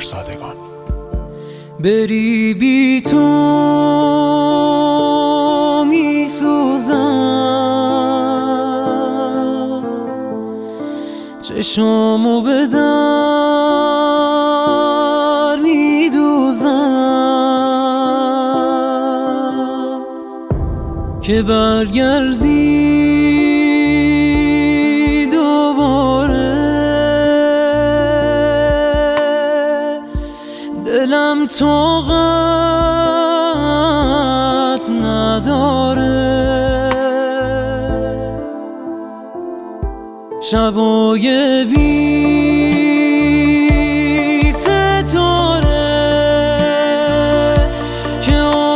فرستادگان. بری بی تو می سوزم، چشامو به در می دوزم، که برگردی دوباره. دلم طاقت نداره شبای بی ستاره، که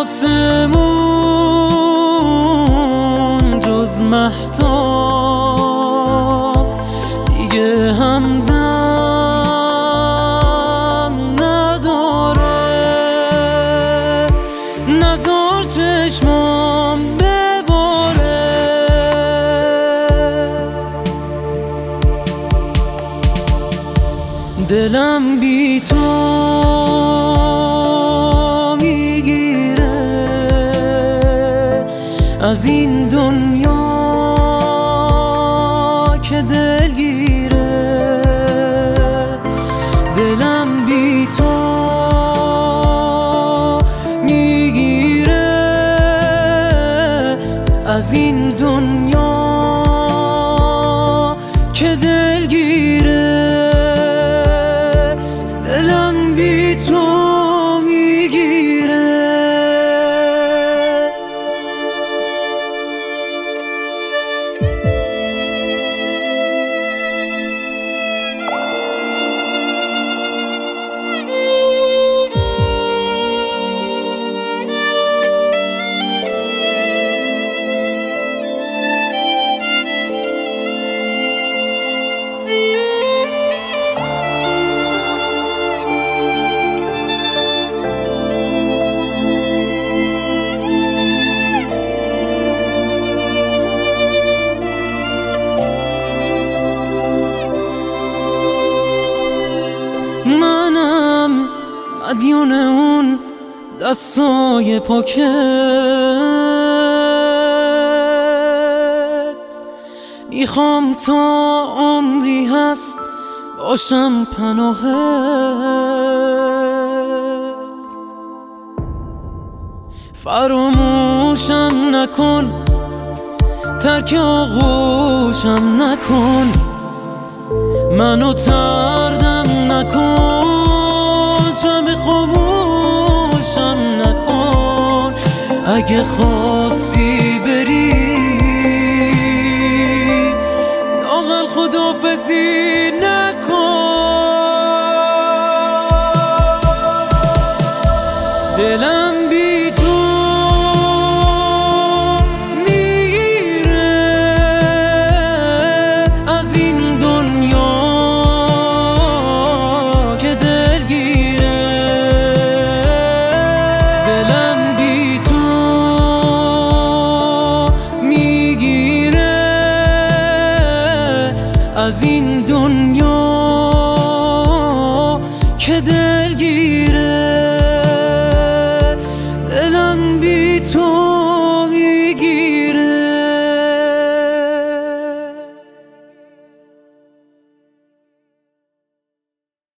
آسمون جز مهتاب دیگه همدم نداره. نزار چشمام بباره، دلم بی تو میگیره از این دنیا که دلگیره. دلم بی تو میگیره از این دنیا که دلگیره. دلم بی تو میگیره. منم مدیون اون دستای پاکت، میخوام تا عمری هست باشم پناهت. فراموشم نکن، ترک آغوشم نکن، منو تردم نکن، شب خاموشم نکن. اگه خواستی بری لااقل خداحافظی نکن. دلم بی تو میگیره از این دنیا که دلگیره. دلم بی تو میگیره از این دنیا که